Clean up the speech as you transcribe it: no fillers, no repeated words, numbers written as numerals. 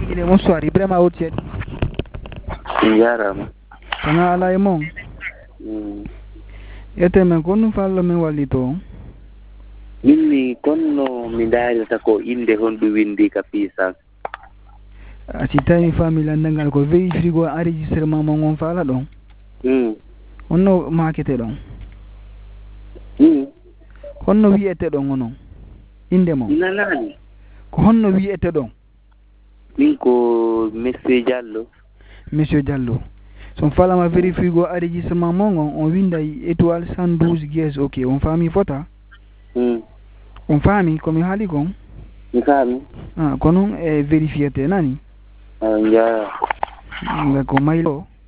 Ile bonsoir Ibrahima Otiet. Jarama. Sana ala e mon. Ete men kono fallo men wallito. Minni konno mi daarita ko inde honɗum windi ka puissance. Si tawi famille andangal ko veyi frigo enregistrement mo ngon faala ɗon. Honno makete ɗon. Honno wiyete ɗon onon inde mo. Nanani. Ko honno wiyete ɗon. Min ko Monsieur Diallo. Monsieur Diallo. Son falama veri frigo enregistrement mo ngon on winday étoile 112 guess ok on fami fota. On fami komi haali kon. Mi fami. Kono e vérifiété nani. Ja. Ko maylo